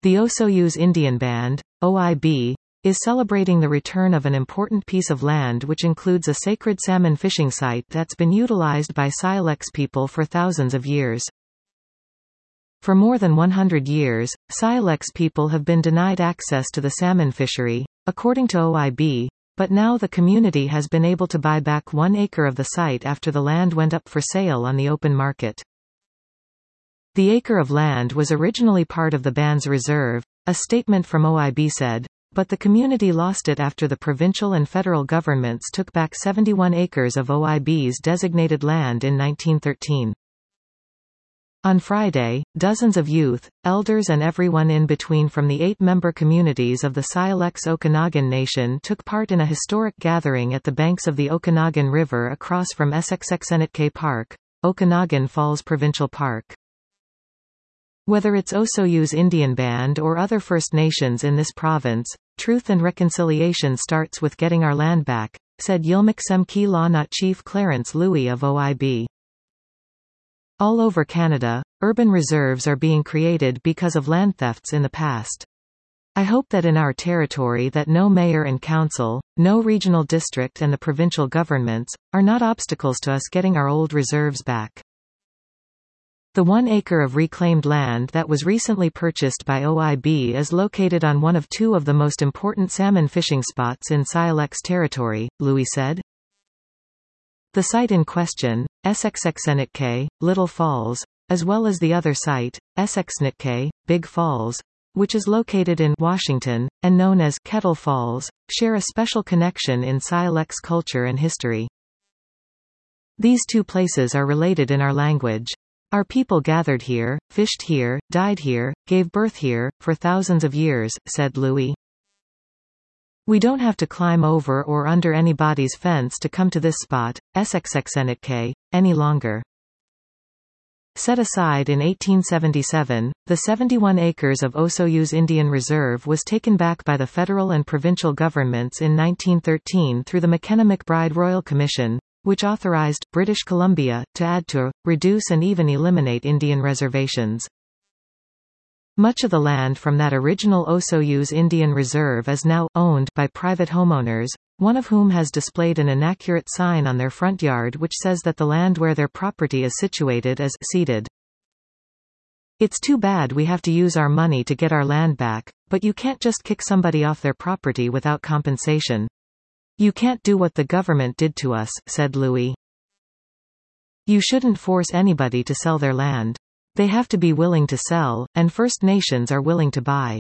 The Osoyoos Indian Band, OIB, is celebrating the return of an important piece of land which includes a sacred salmon fishing site that's been utilized by Sylex people for thousands of years. For more than 100 years, Sylex people have been denied access to the salmon fishery, according to OIB, but now the community has been able to buy back 1 acre of the site after the land went up for sale on the open market. The acre of land was originally part of the band's reserve, a statement from OIB said, but the community lost it after the provincial and federal governments took back 71 acres of OIB's designated land in 1913. On Friday, dozens of youth, elders and everyone in between from the 8-member communities of the Sylex Okanagan Nation took part in a historic gathering at the banks of the Okanagan River across from Essexexenetque Park, Okanagan Falls Provincial Park. Whether it's Osoyoos Indian Band or other First Nations in this province, truth and reconciliation starts with getting our land back, said Yilmiksemki Lawnut Chief Clarence Louis of OIB. All over Canada, urban reserves are being created because of land thefts in the past. I hope that in our territory that no mayor and council, no regional district and the provincial governments, are not obstacles to us getting our old reserves back. The 1 acre of reclaimed land that was recently purchased by OIB is located on one of 2 of the most important salmon fishing spots in Sylex territory, Louis said. The site in question, Essexexenetque, Little Falls, as well as the other site, Essexnetque, Big Falls, which is located in Washington, and known as Kettle Falls, share a special connection in Sylex culture and history. These 2 places are related in our language. Our people gathered here, fished here, died here, gave birth here, for thousands of years, said Louis. We don't have to climb over or under anybody's fence to come to this spot, Essexexenetque, any longer. Set aside in 1877, the 71 acres of Osoyoos Indian Reserve was taken back by the federal and provincial governments in 1913 through the McKenna-McBride Royal Commission, which authorized British Columbia to add to, reduce and even eliminate Indian reservations. Much of the land from that original Osoyoos Indian Reserve is now owned by private homeowners, one of whom has displayed an inaccurate sign on their front yard which says that the land where their property is situated is ceded. It's too bad we have to use our money to get our land back, but you can't just kick somebody off their property without compensation. You can't do what the government did to us, said Louis. You shouldn't force anybody to sell their land. They have to be willing to sell, and First Nations are willing to buy.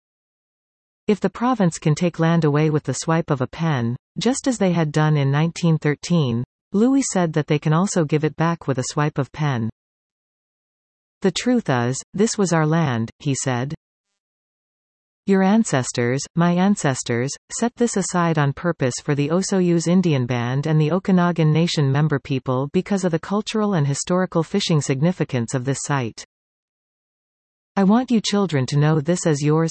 If the province can take land away with the swipe of a pen, just as they had done in 1913, Louis said that they can also give it back with a swipe of pen. The truth is, this was our land, he said. Your ancestors, my ancestors, set this aside on purpose for the Osoyoos Indian Band and the Okanagan Nation member people because of the cultural and historical fishing significance of this site. I want you children to know this as yours.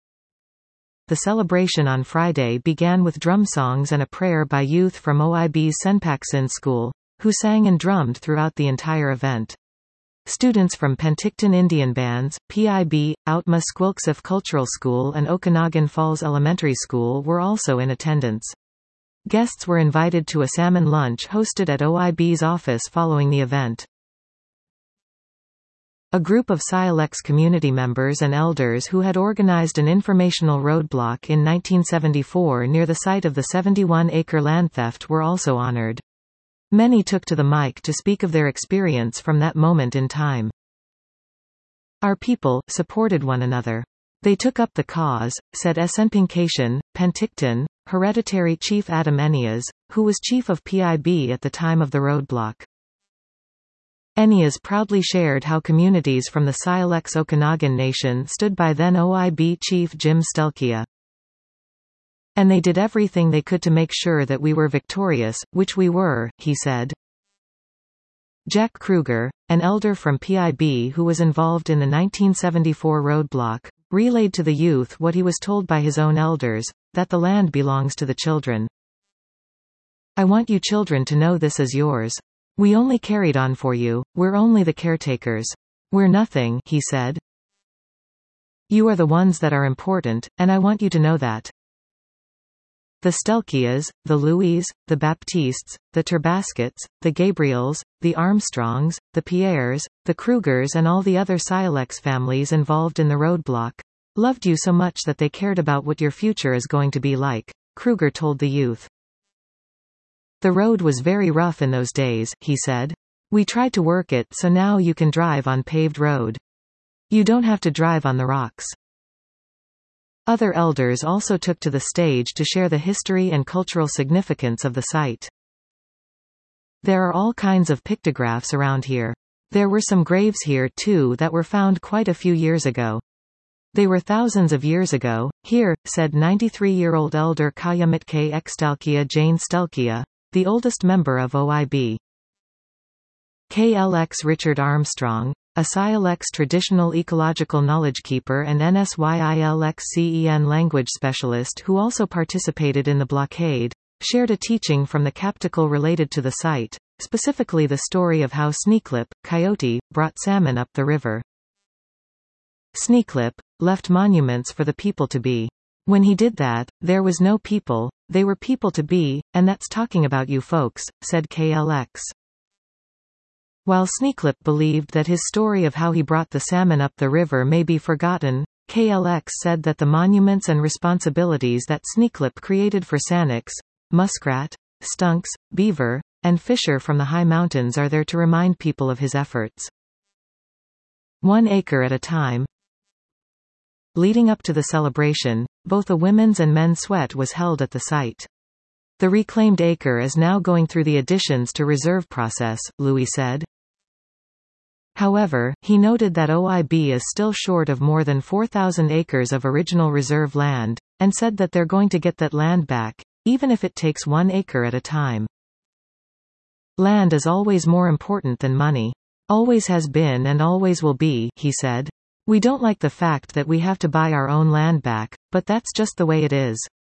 The celebration on Friday began with drum songs and a prayer by youth from OIB's Senpaksin School, who sang and drummed throughout the entire event. Students from Penticton Indian Bands, PIB, Outma Squilksif Cultural School and Okanagan Falls Elementary School were also in attendance. Guests were invited to a salmon lunch hosted at OIB's office following the event. A group of Sylex community members and elders who had organized an informational roadblock in 1974 near the site of the 71-acre land theft were also honored. Many took to the mic to speak of their experience from that moment in time. Our people supported one another. They took up the cause, said Esenpinkation, Penticton, Hereditary Chief Adam Enias, who was chief of PIB at the time of the roadblock. Enias proudly shared how communities from the Sylex Okanagan Nation stood by then OIB Chief Jim Stelkia. And they did everything they could to make sure that we were victorious, which we were, he said. Jack Kruger, an elder from PIB who was involved in the 1974 roadblock, relayed to the youth what he was told by his own elders, that the land belongs to the children. I want you children to know this is yours. We only carried on for you, we're only the caretakers. We're nothing, he said. You are the ones that are important, and I want you to know that. The Stelkias, the Louis, the Baptistes, the Turbaskets, the Gabriels, the Armstrongs, the Pierres, the Krugers and all the other Silex families involved in the roadblock loved you so much that they cared about what your future is going to be like, Kruger told the youth. The road was very rough in those days, he said. We tried to work it so now you can drive on paved road. You don't have to drive on the rocks. Other elders also took to the stage to share the history and cultural significance of the site. There are all kinds of pictographs around here. There were some graves here too that were found quite a few years ago. They were thousands of years ago, here, said 93-year-old elder Kayamitke Ekstalkia Jane Stelkia, the oldest member of OIB. KLX Richard Armstrong, a Silex traditional ecological knowledge keeper and NSYILXCEN language specialist who also participated in the blockade, shared a teaching from the Captical related to the site, specifically the story of how Sneeklip, coyote, brought salmon up the river. Sneeklip left monuments for the people to be. When he did that, there was no people, they were people to be, and that's talking about you folks, said KLX. While Sneeklip believed that his story of how he brought the salmon up the river may be forgotten, KLX said that the monuments and responsibilities that Sneeklip created for saniks, muskrat, stunks, beaver, and fisher from the high mountains are there to remind people of his efforts. 1 acre at a time. Leading up to the celebration, both a women's and men's sweat was held at the site. The reclaimed acre is now going through the additions to reserve process, Louis said. However, he noted that OIB is still short of more than 4,000 acres of original reserve land, and said that they're going to get that land back, even if it takes 1 acre at a time. Land is always more important than money. Always has been and always will be, he said. We don't like the fact that we have to buy our own land back, but that's just the way it is.